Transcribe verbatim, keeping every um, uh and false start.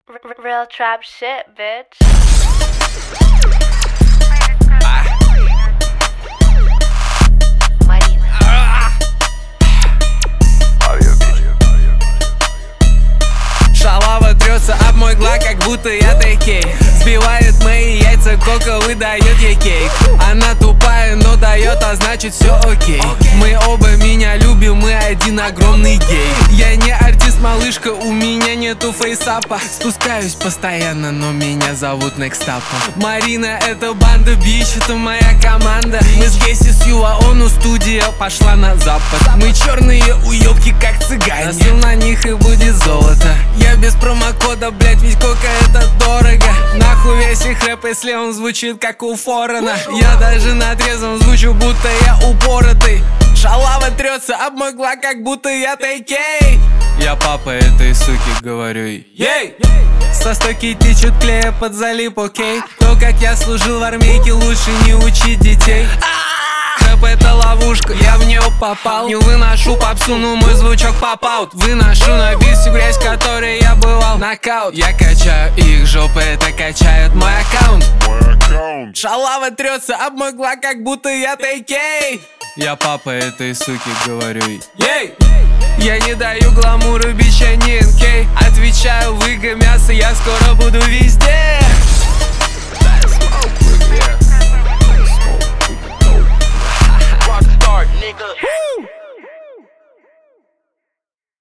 Real trap shit, bitch. Шалава трется об мой глаз, как будто я тайкей. Сбивает мои яйца, кока выдает ей кейк. Она тупая, но дает, а значит все окей. Мы оба меня любим, мы один огромный гей. Я не артист, малышка, у меня нету фейсапа. Спускаюсь постоянно, но меня зовут Некстапа. Марина, это банда, бич, это моя команда. Мы с Гесси с Юаону, студия пошла на запад. Мы черные уёбки, как цыгане. Насыл на них и будет золото. Я без промокода, блять, ведь кока это дорого. Нахуй весь их рэп, если он звучит как у Форена. Я даже на трезвом звучу, будто я упоротый. Шалава трется об мой глаз, как будто я тайкей. Я папа этой суки, говорю ей. Со стойки течет клея под залип, окей. То, как я служил в армейке, лучше не учить детей. Рэп это ловушка, я в нее попал. Не выношу попсу, но мой звучок поп-аут. Выношу на бит всю грязь, которой я бывал. Нокаут. Я качаю их жопы, это качает мой аккаунт. Шалава трется об мой глаз, как будто я тайкей. Я папа этой суки, говорю ей. Я не даю гламуру, бича, не эн кей. Отвечаю, выга мясо, я скоро буду везде. Nigga.